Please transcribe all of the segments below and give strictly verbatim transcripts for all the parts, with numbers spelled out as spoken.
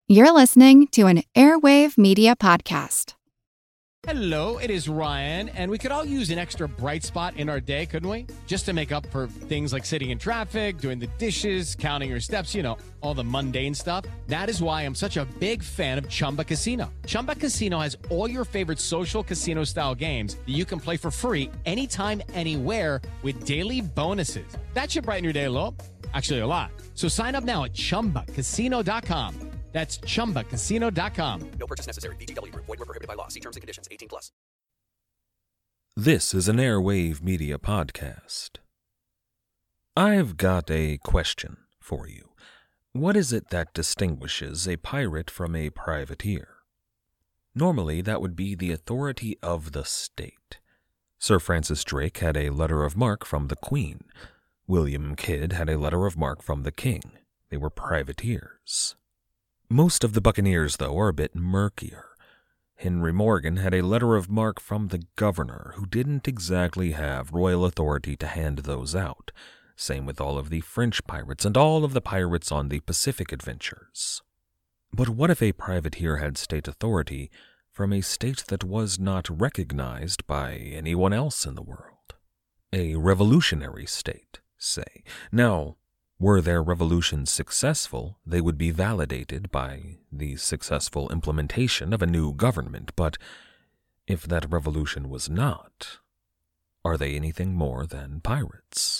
You're listening to an Airwave Media Podcast. Hello, it is Ryan, and we could all use an extra bright spot in our day, couldn't we? Just to make up for things like sitting in traffic, doing the dishes, counting your steps, you know, all the mundane stuff. That is why I'm such a big fan of Chumba Casino. Chumba Casino has all your favorite social casino-style games that you can play for free anytime, anywhere with daily bonuses. That should brighten your day a little. Actually, a lot. So sign up now at chumba casino dot com. That's chumba casino dot com. No purchase necessary. V G W. Void where prohibited by law. See terms and conditions. eighteen plus. This is an Airwave Media Podcast. I've got a question for you. What is it that distinguishes a pirate from a privateer? Normally, that would be the authority of the state. Sir Francis Drake had a letter of marque from the Queen. William Kidd had a letter of marque from the King. They were privateers. Most of the buccaneers, though, are a bit murkier. Henry Morgan had a letter of marque from the governor, who didn't exactly have royal authority to hand those out. Same with all of the French pirates and all of the pirates on the Pacific adventures. But what if a privateer had state authority from a state that was not recognized by anyone else in the world? A revolutionary state, say. Now, were their revolutions successful, they would be validated by the successful implementation of a new government. But if that revolution was not, are they anything more than pirates?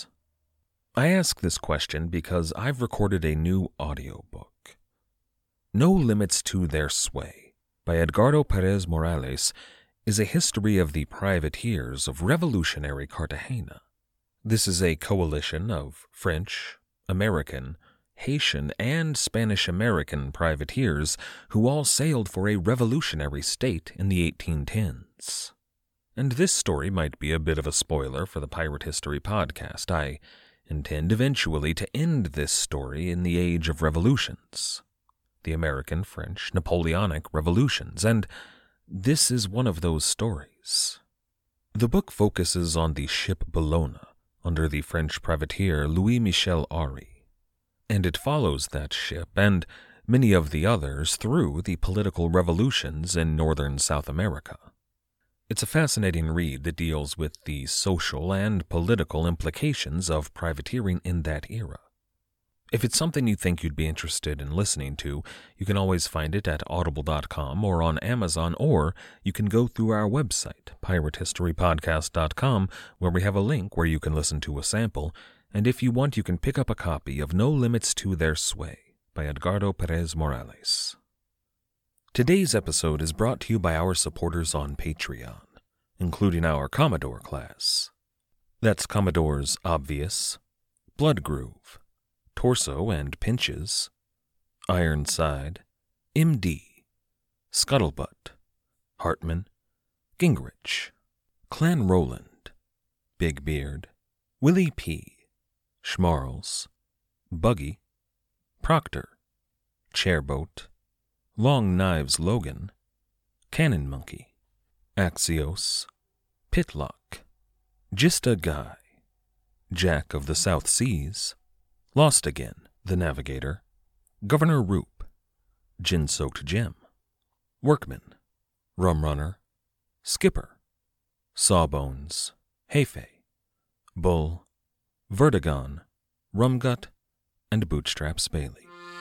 I ask this question because I've recorded a new audiobook. No Limits to Their Sway by Edgardo Perez Morales is a history of the privateers of revolutionary Cartagena. This is a coalition of French, American, Haitian, and Spanish-American privateers who all sailed for a revolutionary state in the eighteen tens. And this story might be a bit of a spoiler for the Pirate History Podcast. I intend eventually to end this story in the age of revolutions, the American, French, Napoleonic revolutions, and this is one of those stories. The book focuses on the ship Bellona, under the French privateer Louis-Michel Aury, and it follows that ship and many of the others through the political revolutions in northern South America. It's a fascinating read that deals with the social and political implications of privateering in that era. If it's something you think you'd be interested in listening to, you can always find it at audible dot com or on Amazon, or you can go through our website, pirate history podcast dot com, where we have a link where you can listen to a sample, and if you want, you can pick up a copy of No Limits to Their Sway by Edgardo Perez Morales. Today's episode is brought to you by our supporters on Patreon, including our Commodore class. That's Commodores Obvious, Bloodgroove, Torso and Pinches, Ironside, M D, Scuttlebutt, Hartman, Gingrich, Clan Roland, Big Beard, Willie P., Schmarls, Buggy, Proctor, Chairboat, Long Knives Logan, Cannon Monkey, Axios, Pitlock, Just a Guy, Jack of the South Seas, Lost Again, The Navigator, Governor Roop, Gin-Soaked Gem, Workman, Rum Runner, Skipper, Sawbones, Hefe, Bull, Vertigon, Rumgut, and Bootstraps Bailey.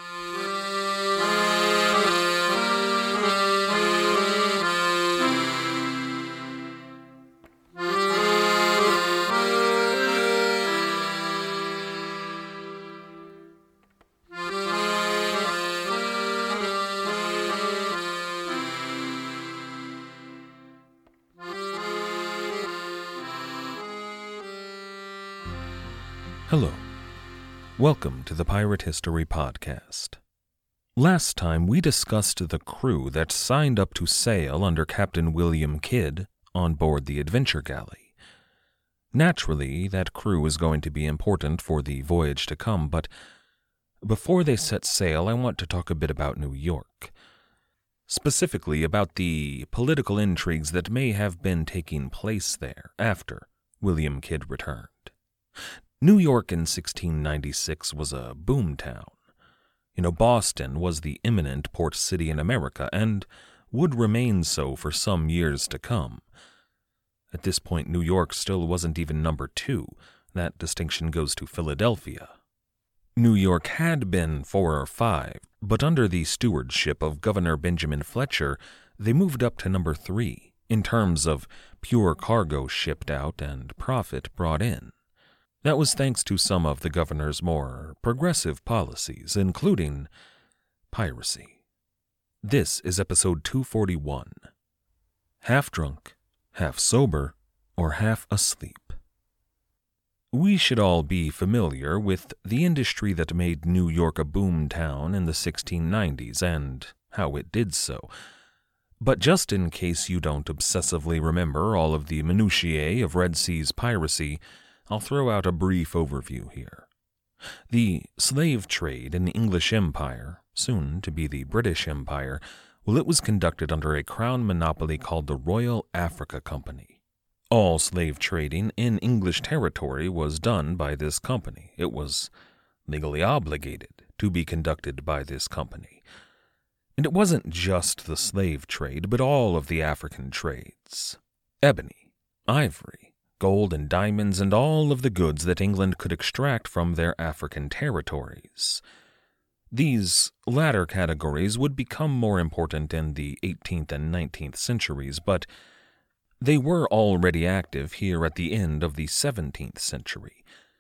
Hello. Welcome to the Pirate History Podcast. Last time we discussed the crew that signed up to sail under Captain William Kidd on board the Adventure Galley. Naturally, that crew is going to be important for the voyage to come, but before they set sail, I want to talk a bit about New York. Specifically about the political intrigues that may have been taking place there after William Kidd returned. New York in sixteen ninety-six was a boom town. You know, Boston was the imminent port city in America and would remain so for some years to come. At this point, New York still wasn't even number two. That distinction goes to Philadelphia. New York had been four or five, but under the stewardship of Governor Benjamin Fletcher, they moved up to number three in terms of pure cargo shipped out and profit brought in. That was thanks to some of the governor's more progressive policies, including piracy. This is episode two forty-one. Half drunk, half sober, or half asleep. We should all be familiar with the industry that made New York a boom town in the sixteen nineties and how it did so. But just in case you don't obsessively remember all of the minutiae of Red Sea's piracy, I'll throw out a brief overview here. The slave trade in the English Empire, soon to be the British Empire, well, it was conducted under a crown monopoly called the Royal Africa Company. All slave trading in English territory was done by this company. It was legally obligated to be conducted by this company. And it wasn't just the slave trade, but all of the African trades. Ebony, ivory, gold and diamonds, and all of the goods that England could extract from their African territories. These latter categories would become more important in the eighteenth and nineteenth centuries, but they were already active here at the end of the seventeenth century.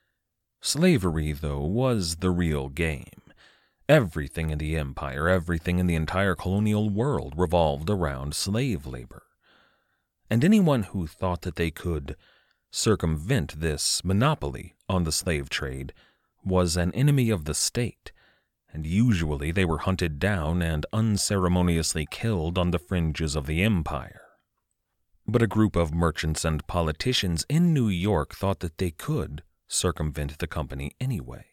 Slavery, though, was the real game. Everything in the empire, everything in the entire colonial world revolved around slave labor. And anyone who thought that they could circumvent this monopoly on the slave trade was an enemy of the state, and usually they were hunted down and unceremoniously killed on the fringes of the empire. But a group of merchants and politicians in New York thought that they could circumvent the company anyway.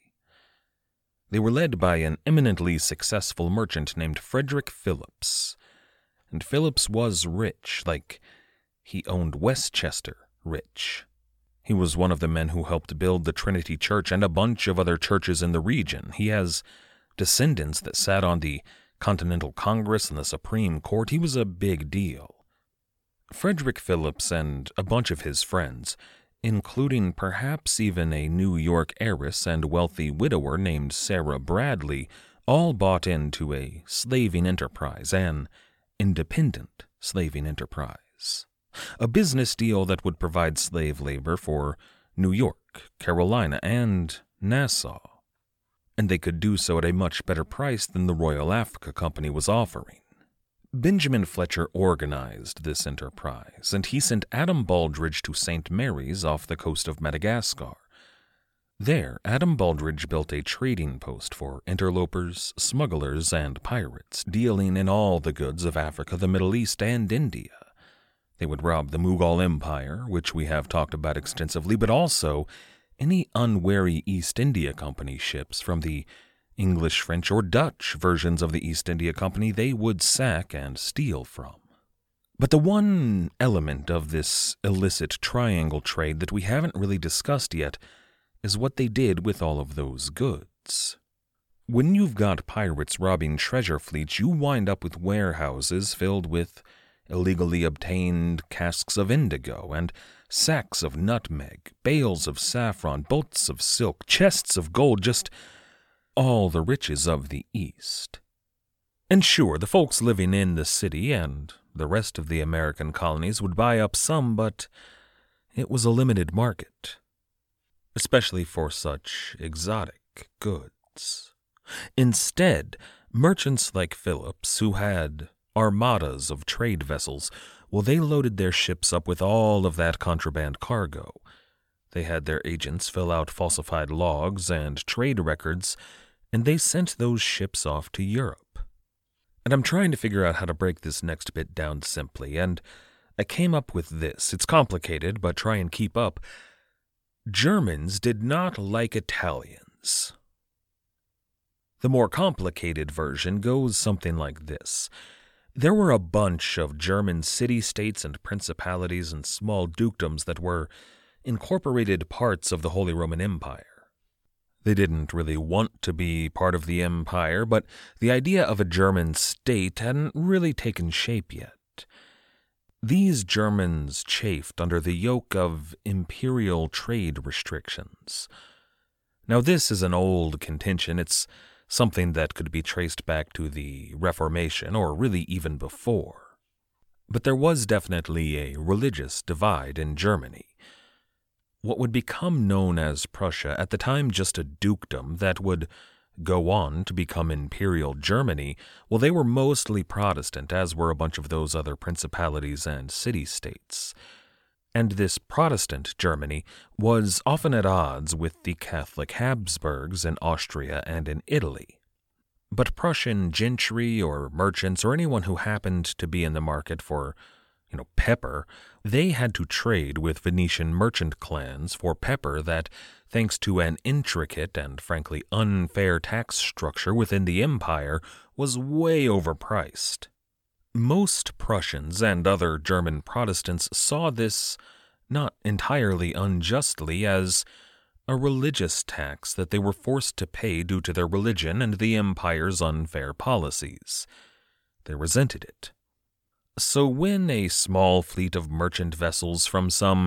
They were led by an eminently successful merchant named Frederick Phillips. And Phillips was rich, like he owned Westchester rich. He was one of the men who helped build the Trinity Church and a bunch of other churches in the region. He has descendants that sat on the Continental Congress and the Supreme Court. He was a big deal. Frederick Phillips and a bunch of his friends, including perhaps even a New York heiress and wealthy widower named Sarah Bradley, all bought into a slaving enterprise, an independent slaving enterprise. A business deal that would provide slave labor for New York, Carolina, and Nassau. And they could do so at a much better price than the Royal Africa Company was offering. Benjamin Fletcher organized this enterprise, and he sent Adam Baldridge to Saint Mary's off the coast of Madagascar. There, Adam Baldridge built a trading post for interlopers, smugglers, and pirates, dealing in all the goods of Africa, the Middle East, and India. They would rob the Mughal Empire, which we have talked about extensively, but also any unwary East India Company ships from the English, French, or Dutch versions of the East India Company they would sack and steal from. But the one element of this illicit triangle trade that we haven't really discussed yet is what they did with all of those goods. When you've got pirates robbing treasure fleets, you wind up with warehouses filled with illegally obtained casks of indigo and sacks of nutmeg, bales of saffron, bolts of silk, chests of gold, just all the riches of the East. And sure, the folks living in the city and the rest of the American colonies would buy up some, but it was a limited market, especially for such exotic goods. Instead, merchants like Phillips, who had armadas of trade vessels, well, they loaded their ships up with all of that contraband cargo. They had their agents fill out falsified logs and trade records, and they sent those ships off to Europe. And I'm trying to figure out how to break this next bit down simply, and I came up with this. It's complicated, but try and keep up. Germans did not like Italians. The more complicated version goes something like this. There were a bunch of German city-states and principalities and small dukedoms that were incorporated parts of the Holy Roman Empire. They didn't really want to be part of the empire, but the idea of a German state hadn't really taken shape yet. These Germans chafed under the yoke of imperial trade restrictions. Now, this is an old contention. It's something that could be traced back to the Reformation, or really even before. But there was definitely a religious divide in Germany. What would become known as Prussia, at the time just a dukedom that would go on to become Imperial Germany, well, they were mostly Protestant, as were a bunch of those other principalities and city-states. And this Protestant Germany was often at odds with the Catholic Habsburgs in Austria and in Italy. But Prussian gentry or merchants or anyone who happened to be in the market for, you know, pepper, they had to trade with Venetian merchant clans for pepper that, thanks to an intricate and frankly unfair tax structure within the empire, was way overpriced. Most Prussians and other German Protestants saw this, not entirely unjustly, as a religious tax that they were forced to pay due to their religion and the empire's unfair policies. They resented it. So when a small fleet of merchant vessels from some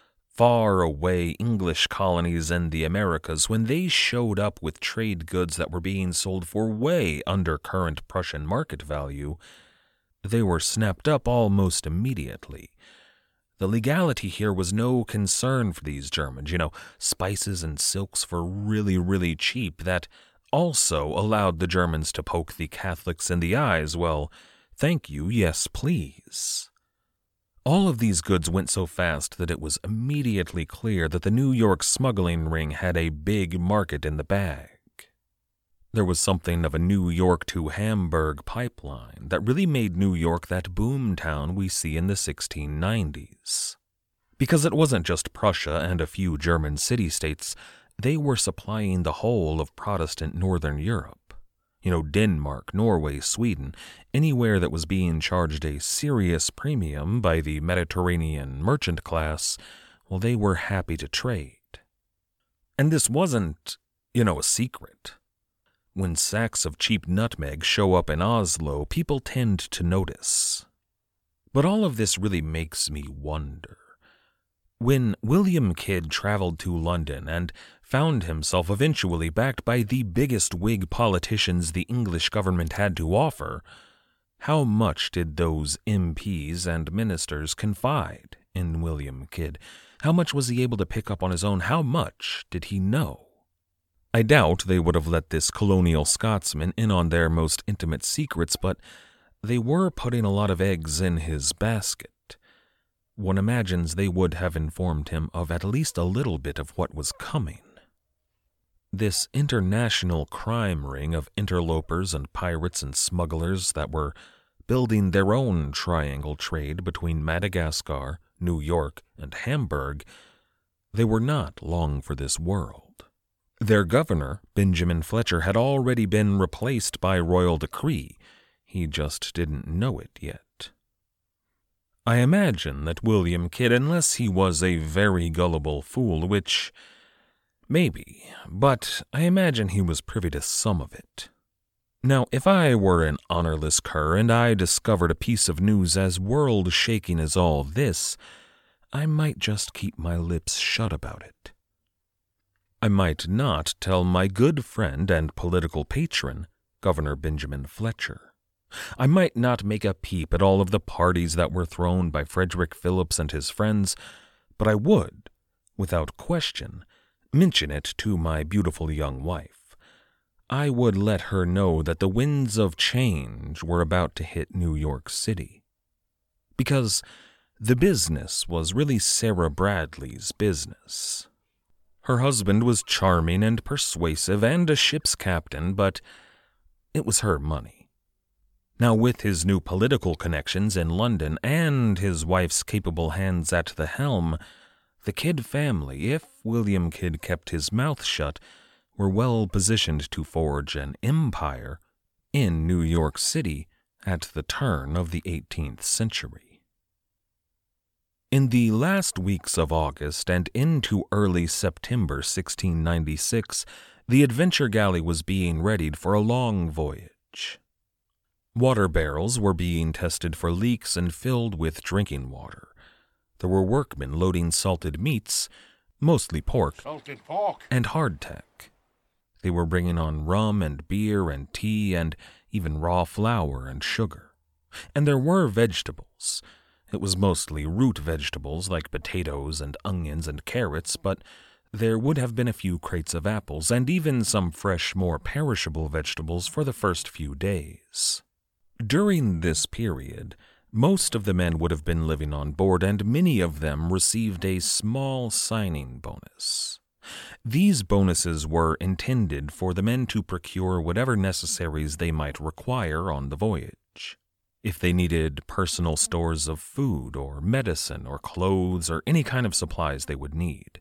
far-away English colonies in the Americas, when they showed up with trade goods that were being sold for way under current Prussian market value, they were snapped up almost immediately. The legality here was no concern for these Germans, you know, spices and silks for really, really cheap that also allowed the Germans to poke the Catholics in the eyes. Well, thank you, yes please. All of these goods went so fast that it was immediately clear that the New York smuggling ring had a big market in the bag. There was something of a New York to Hamburg pipeline that really made New York that boom town we see in the sixteen nineties. Because it wasn't just Prussia and a few German city-states, they were supplying the whole of Protestant Northern Europe. You know, Denmark, Norway, Sweden, anywhere that was being charged a serious premium by the Mediterranean merchant class, well, they were happy to trade. And this wasn't, you know, a secret. When sacks of cheap nutmeg show up in Oslo, people tend to notice. But all of this really makes me wonder. When William Kidd traveled to London and found himself eventually backed by the biggest Whig politicians the English government had to offer, how much did those M Ps and ministers confide in William Kidd? How much was he able to pick up on his own? How much did he know? I doubt they would have let this colonial Scotsman in on their most intimate secrets, but they were putting a lot of eggs in his basket. One imagines they would have informed him of at least a little bit of what was coming. This international crime ring of interlopers and pirates and smugglers that were building their own triangle trade between Madagascar, New York, and Hamburg, they were not long for this world. Their governor, Benjamin Fletcher, had already been replaced by royal decree. He just didn't know it yet. I imagine that William Kidd, unless he was a very gullible fool, which maybe, but I imagine he was privy to some of it. Now, if I were an honorless cur and I discovered a piece of news as world-shaking as all this, I might just keep my lips shut about it. I might not tell my good friend and political patron, Governor Benjamin Fletcher. I might not make a peep at all of the parties that were thrown by Frederick Phillips and his friends, but I would, without question, mention it to my beautiful young wife. I would let her know that the winds of change were about to hit New York City. Because the business was really Sarah Bradley's business. Her husband was charming and persuasive and a ship's captain, but it was her money. Now, with his new political connections in London and his wife's capable hands at the helm, the Kidd family, if William Kidd kept his mouth shut, were well positioned to forge an empire in New York City at the turn of the eighteenth century. In the last weeks of August and into early September sixteen ninety-six, the Adventure Galley was being readied for a long voyage. Water barrels were being tested for leaks and filled with drinking water. There were workmen loading salted meats, mostly pork, salted pork, and hardtack. They were bringing on rum and beer and tea and even raw flour and sugar. And there were vegetables. It was mostly root vegetables like potatoes and onions and carrots, but there would have been a few crates of apples and even some fresh, more perishable vegetables for the first few days. During this period, most of the men would have been living on board, and many of them received a small signing bonus. These bonuses were intended for the men to procure whatever necessaries they might require on the voyage. If they needed personal stores of food or medicine or clothes or any kind of supplies they would need.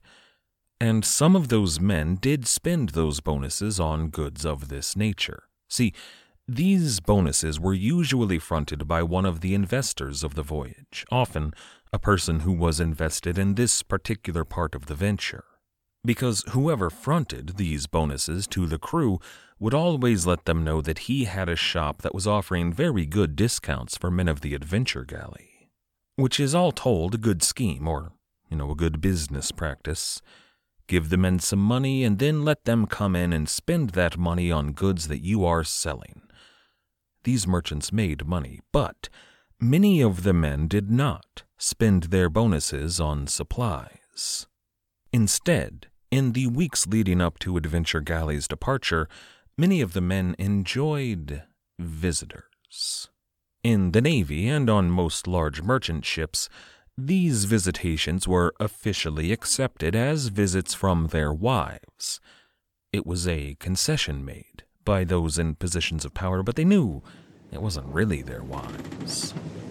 And some of those men did spend those bonuses on goods of this nature. See, these bonuses were usually fronted by one of the investors of the voyage, often a person who was invested in this particular part of the venture, because whoever fronted these bonuses to the crew would always let them know that he had a shop that was offering very good discounts for men of the Adventure Galley, which is all told a good scheme, or, you know, a good business practice. Give the men some money and then let them come in and spend that money on goods that you are selling. These merchants made money, but many of the men did not spend their bonuses on supplies. Instead, in the weeks leading up to Adventure Galley's departure, many of the men enjoyed visitors. In the Navy and on most large merchant ships, these visitations were officially accepted as visits from their wives. It was a concession made by those in positions of power, but they knew it wasn't really their wives.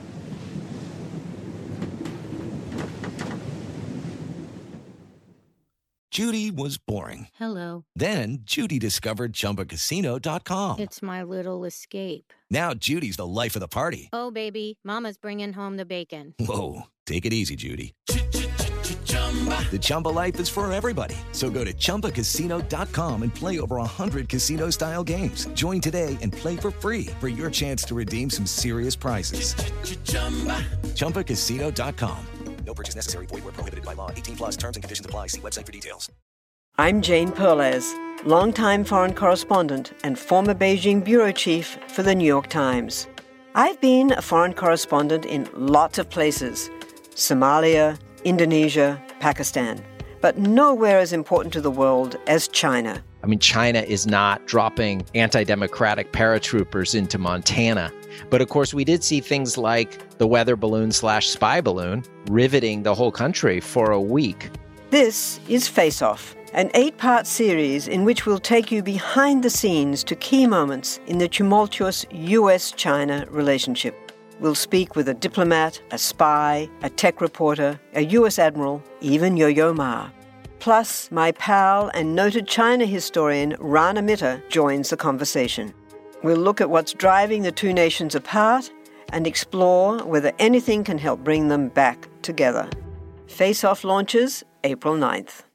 Judy was boring. Hello. Then Judy discovered Chumba Casino dot com. It's my little escape. Now Judy's the life of the party. Oh, baby, mama's bringing home the bacon. Whoa, take it easy, Judy. The Chumba life is for everybody. So go to Chumba Casino dot com and play over one hundred casino-style games. Join today and play for free for your chance to redeem some serious prizes. Chumba Casino dot com. No purchase necessary. Void where prohibited by law. eighteen plus terms and conditions apply. See website for details. I'm Jane Perlez, longtime foreign correspondent and former Beijing bureau chief for the New York Times. I've been a foreign correspondent in lots of places: Somalia, Indonesia, Pakistan, but nowhere as important to the world as China. I mean, China is not dropping anti-democratic paratroopers into Montana. But of course, we did see things like the weather balloon slash spy balloon riveting the whole country for a week. This is Face Off, an eight-part series in which we'll take you behind the scenes to key moments in the tumultuous U S China relationship. We'll speak with a diplomat, a spy, a tech reporter, a U S admiral, even Yo-Yo Ma. Plus, my pal and noted China historian Rana Mitter joins the conversation. We'll look at what's driving the two nations apart and explore whether anything can help bring them back together. Face Off launches April ninth.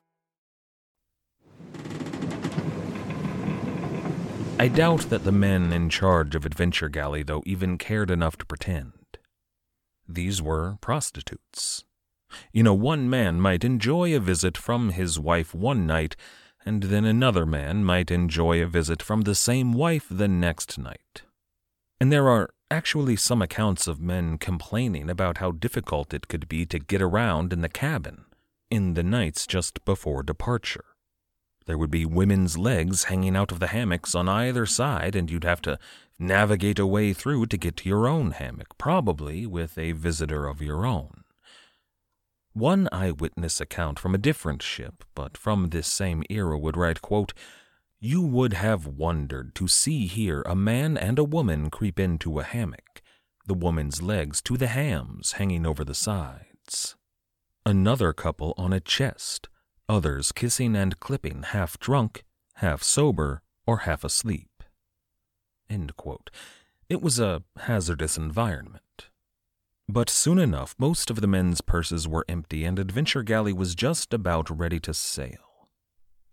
I doubt that the men in charge of Adventure Galley, though, even cared enough to pretend. These were prostitutes. You know, one man might enjoy a visit from his wife one night, and then another man might enjoy a visit from the same wife the next night. And there are actually some accounts of men complaining about how difficult it could be to get around in the cabin in the nights just before departure. There would be women's legs hanging out of the hammocks on either side, and you'd have to navigate a way through to get to your own hammock, probably with a visitor of your own. One eyewitness account from a different ship, but from this same era, would write, quote, "You would have wondered to see here a man and a woman creep into a hammock, the woman's legs to the hams hanging over the sides. Another couple on a chest, others kissing and clipping, half drunk, half sober, or half asleep." End quote. It was a hazardous environment. But soon enough, most of the men's purses were empty, and Adventure Galley was just about ready to sail.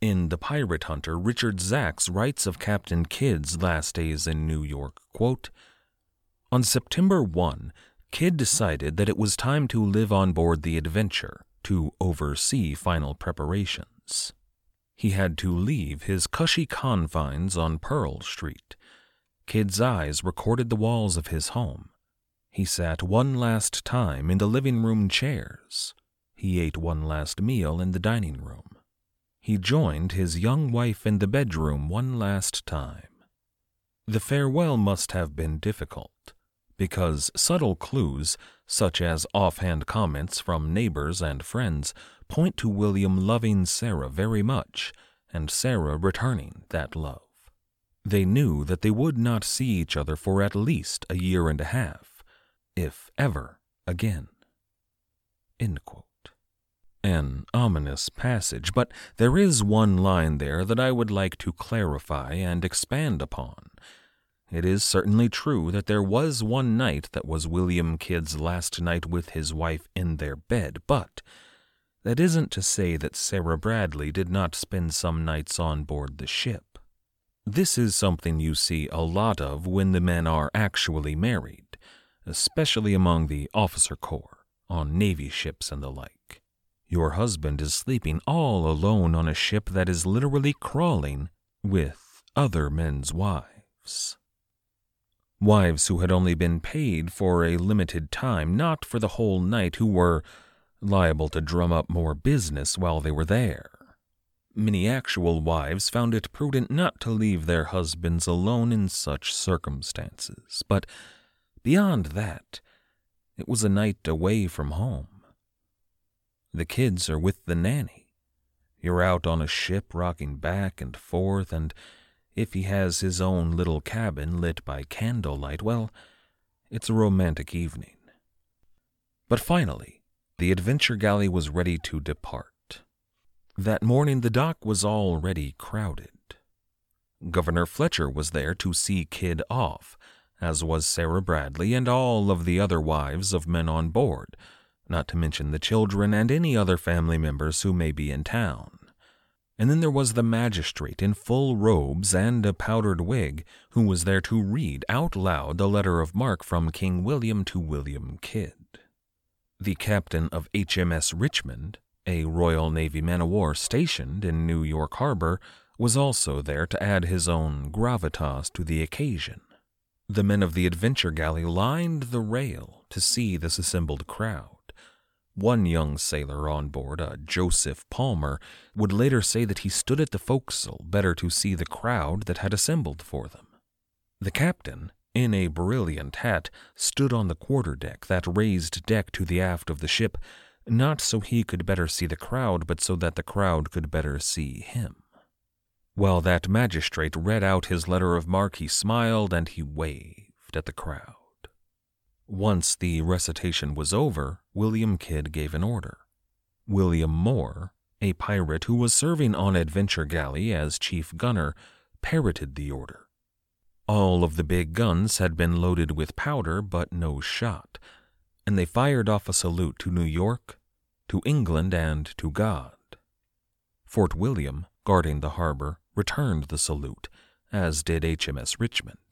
In The Pirate Hunter, Richard Zacks writes of Captain Kidd's last days in New York, quote, "On September first, Kidd decided that it was time to live on board the Adventure to oversee final preparations. He had to leave his cushy confines on Pearl Street. Kidd's eyes recorded the walls of his home. He sat one last time in the living room chairs. He ate one last meal in the dining room. He joined his young wife in the bedroom one last time. The farewell must have been difficult, because subtle clues, such as offhand comments from neighbors and friends, point to William loving Sarah very much, and Sarah returning that love. They knew that they would not see each other for at least a year and a half, if ever again." End quote. An ominous passage, but there is one line there that I would like to clarify and expand upon. It is certainly true that there was one night that was William Kidd's last night with his wife in their bed, but that isn't to say that Sarah Bradley did not spend some nights on board the ship. This is something you see a lot of when the men are actually married, especially among the officer corps, on Navy ships and the like. Your husband is sleeping all alone on a ship that is literally crawling with other men's wives. Wives who had only been paid for a limited time, not for the whole night, who were liable to drum up more business while they were there. Many actual wives found it prudent not to leave their husbands alone in such circumstances, but beyond that, it was a night away from home. The kids are with the nanny. You're out on a ship rocking back and forth, and if he has his own little cabin lit by candlelight, well, it's a romantic evening. But finally, the Adventure Galley was ready to depart. That morning the dock was already crowded. Governor Fletcher was there to see Kidd off, as was Sarah Bradley and all of the other wives of men on board, not to mention the children and any other family members who may be in town. And then there was the magistrate in full robes and a powdered wig, who was there to read out loud the letter of marque from King William to William Kidd. The captain of H M S Richmond, a Royal Navy man-of-war stationed in New York Harbor, was also there to add his own gravitas to the occasion. The men of the Adventure Galley lined the rail to see this assembled crowd. One young sailor on board, a Joseph Palmer, would later say that he stood at the forecastle better to see the crowd that had assembled for them. The captain, in a brilliant hat, stood on the quarterdeck, that raised deck to the aft of the ship, not so he could better see the crowd, but so that the crowd could better see him. While that magistrate read out his letter of marque, he smiled and he waved at the crowd. Once the recitation was over, William Kidd gave an order. William Moore, a pirate who was serving on Adventure Galley as chief gunner, parroted the order. All of the big guns had been loaded with powder, but no shot, and they fired off a salute to New York, to England, and to God. Fort William, guarding the harbor, returned the salute, as did H M S Richmond.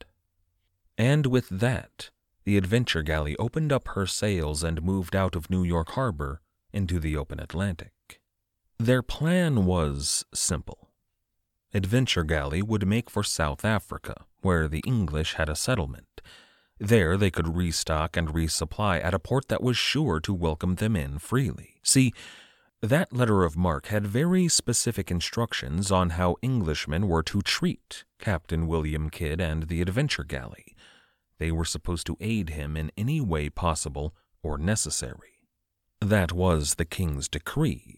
And with that, the Adventure Galley opened up her sails and moved out of New York Harbor into the open Atlantic. Their plan was simple. Adventure Galley would make for South Africa, where the English had a settlement. There they could restock and resupply at a port that was sure to welcome them in freely. See, that letter of marque had very specific instructions on how Englishmen were to treat Captain William Kidd and the Adventure Galley. They were supposed to aid him in any way possible or necessary. That was the king's decree.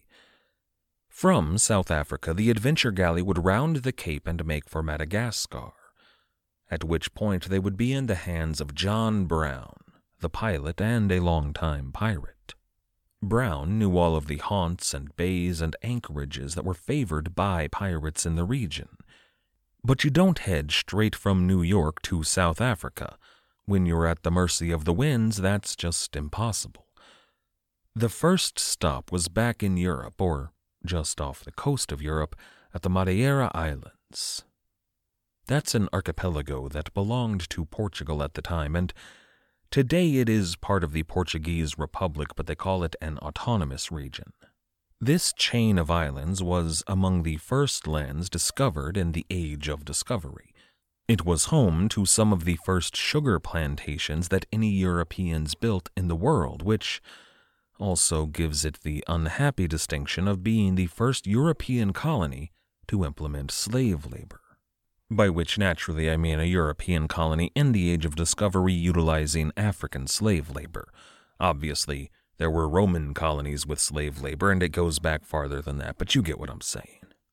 From South Africa, the Adventure Galley would round the Cape and make for Madagascar, at which point they would be in the hands of John Brown, the pilot and a longtime pirate. Brown knew all of the haunts and bays and anchorages that were favored by pirates in the region. But you don't head straight from New York to South Africa. When you're at the mercy of the winds, that's just impossible. The first stop was back in Europe, or just off the coast of Europe, at the Madeira Islands. That's an archipelago that belonged to Portugal at the time, and today it is part of the Portuguese Republic, but they call it an autonomous region. This chain of islands was among the first lands discovered in the Age of Discovery. It was home to some of the first sugar plantations that any Europeans built in the world, which also gives it the unhappy distinction of being the first European colony to implement slave labor. By which, naturally, I mean a European colony in the Age of Discovery utilizing African slave labor. Obviously, there were Roman colonies with slave labor, and it goes back farther than that, but you get what I'm saying.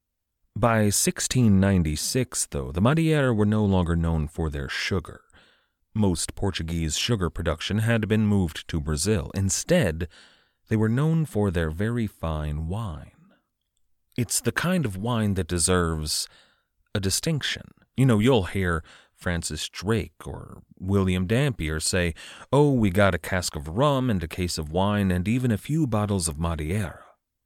By sixteen ninety-six, though, the Madeira were no longer known for their sugar. Most Portuguese sugar production had been moved to Brazil. Instead, they were known for their very fine wine. It's the kind of wine that deserves a distinction. You know, you'll hear Francis Drake or William Dampier say, "Oh, we got a cask of rum and a case of wine and even a few bottles of Madeira."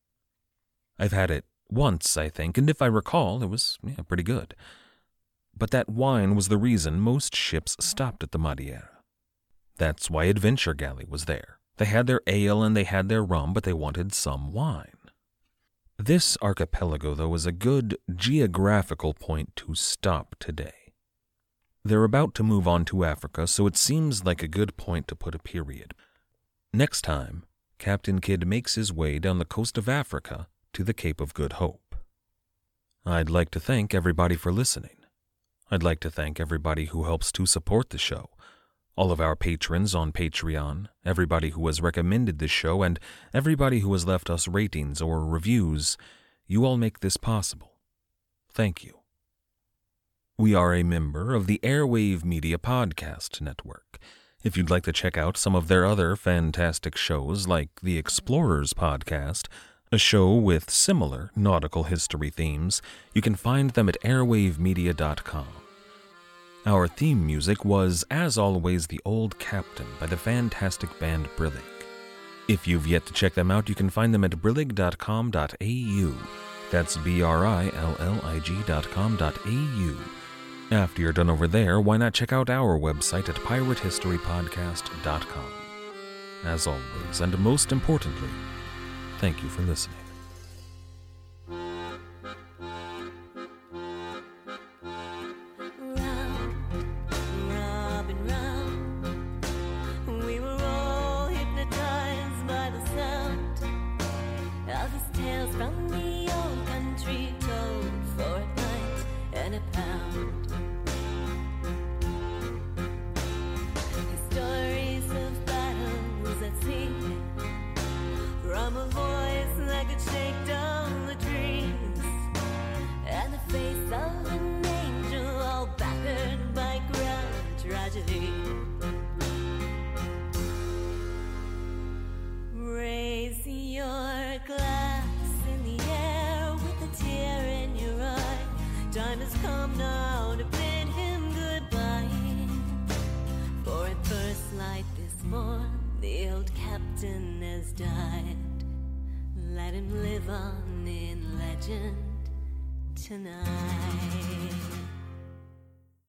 I've had it once, I think, and if I recall, it was yeah, pretty good. But that wine was the reason most ships stopped at the Madeira. That's why Adventure Galley was there. They had their ale and they had their rum, but they wanted some wine. This archipelago, though, is a good geographical point to stop today. They're about to move on to Africa, so it seems like a good point to put a period. Next time, Captain Kidd makes his way down the coast of Africa to the Cape of Good Hope. I'd like to thank everybody for listening. I'd like to thank everybody who helps to support the show. All of our patrons on Patreon, everybody who has recommended this show, and everybody who has left us ratings or reviews. You all make this possible. Thank you. We are a member of the Airwave Media Podcast Network. If you'd like to check out some of their other fantastic shows like the Explorers Podcast, a show with similar nautical history themes, you can find them at airwave media dot com. Our theme music was, as always, The Old Captain by the fantastic band Brillig. If you've yet to check them out, you can find them at brillig dot com dot a u. That's B R I L L I G dot com dot a u. After you're done over there, why not check out our website at pirate history podcast dot com. As always, and most importantly, thank you for listening. Raise your glass in the air with a tear in your eye. Time has come now to bid him goodbye. For at first light this morn, the old captain has died. Let him live on in legend tonight.